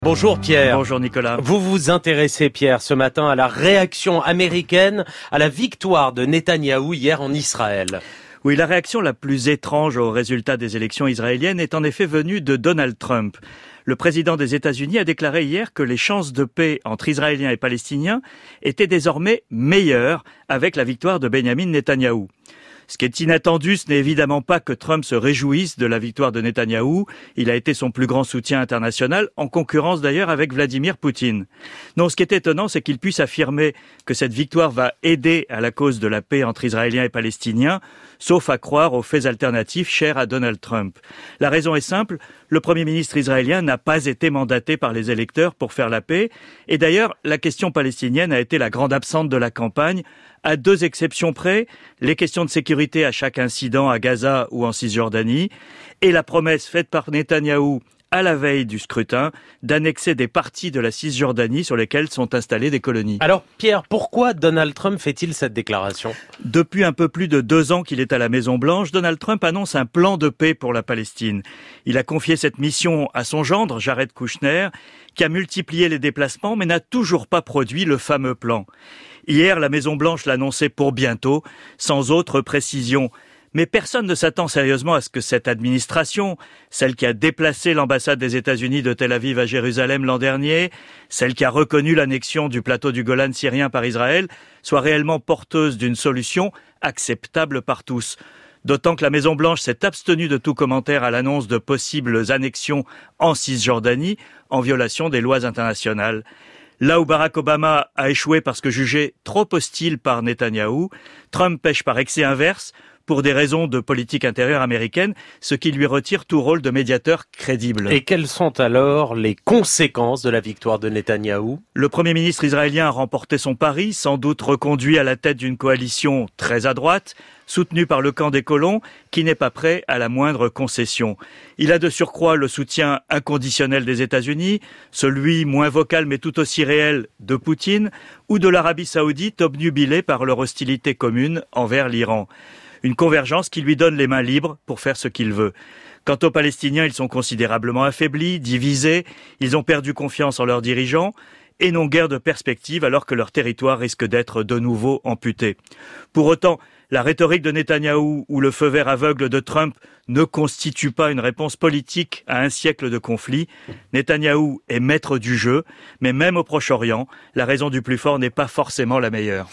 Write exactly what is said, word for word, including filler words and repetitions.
Bonjour Pierre. Bonjour Nicolas. Vous vous intéressez Pierre ce matin à la réaction américaine à la victoire de Netanyahou hier en Israël. Oui, la réaction la plus étrange aux résultats des élections israéliennes est en effet venue de Donald Trump. Le président des États-Unis a déclaré hier que les chances de paix entre Israéliens et Palestiniens étaient désormais meilleures avec la victoire de Benyamin Netanyahou. Ce qui est inattendu, ce n'est évidemment pas que Trump se réjouisse de la victoire de Netanyahou. Il a été son plus grand soutien international, en concurrence d'ailleurs avec Vladimir Poutine. Non, ce qui est étonnant, c'est qu'il puisse affirmer que cette victoire va aider à la cause de la paix entre Israéliens et Palestiniens, sauf à croire aux faits alternatifs chers à Donald Trump. La raison est simple, le Premier ministre israélien n'a pas été mandaté par les électeurs pour faire la paix. Et d'ailleurs, la question palestinienne a été la grande absente de la campagne, à deux exceptions près, les questions de sécurité à chaque incident à Gaza ou en Cisjordanie, et la promesse faite par Netanyahou à la veille du scrutin d'annexer des parties de la Cisjordanie sur lesquelles sont installées des colonies. Alors Pierre, pourquoi Donald Trump fait-il cette déclaration ? Depuis un peu plus de deux ans qu'il est à la Maison-Blanche, Donald Trump annonce un plan de paix pour la Palestine. Il a confié cette mission à son gendre, Jared Kushner, qui a multiplié les déplacements mais n'a toujours pas produit le fameux plan. Hier, la Maison-Blanche l'annonçait pour bientôt, sans autre précision. Mais personne ne s'attend sérieusement à ce que cette administration, celle qui a déplacé l'ambassade des États-Unis de Tel Aviv à Jérusalem l'an dernier, celle qui a reconnu l'annexion du plateau du Golan syrien par Israël, soit réellement porteuse d'une solution acceptable par tous. D'autant que la Maison-Blanche s'est abstenue de tout commentaire à l'annonce de possibles annexions en Cisjordanie, en violation des lois internationales. Là où Barack Obama a échoué parce que jugé trop hostile par Netanyahou, Trump pêche par excès inverse pour des raisons de politique intérieure américaine, ce qui lui retire tout rôle de médiateur crédible. Et quelles sont alors les conséquences de la victoire de Netanyahou ? Le Premier ministre israélien a remporté son pari, sans doute reconduit à la tête d'une coalition très à droite, soutenu par le camp des colons, qui n'est pas prêt à la moindre concession. Il a de surcroît le soutien inconditionnel des États-Unis, celui moins vocal mais tout aussi réel de Poutine, ou de l'Arabie saoudite obnubilée par leur hostilité commune envers l'Iran. Une convergence qui lui donne les mains libres pour faire ce qu'il veut. Quant aux Palestiniens, ils sont considérablement affaiblis, divisés, ils ont perdu confiance en leurs dirigeants et n'ont guère de perspective alors que leur territoire risque d'être de nouveau amputé. Pour autant, la rhétorique de Netanyahou ou le feu vert aveugle de Trump ne constituent pas une réponse politique à un siècle de conflit. Netanyahou est maître du jeu, mais même au Proche-Orient, la raison du plus fort n'est pas forcément la meilleure.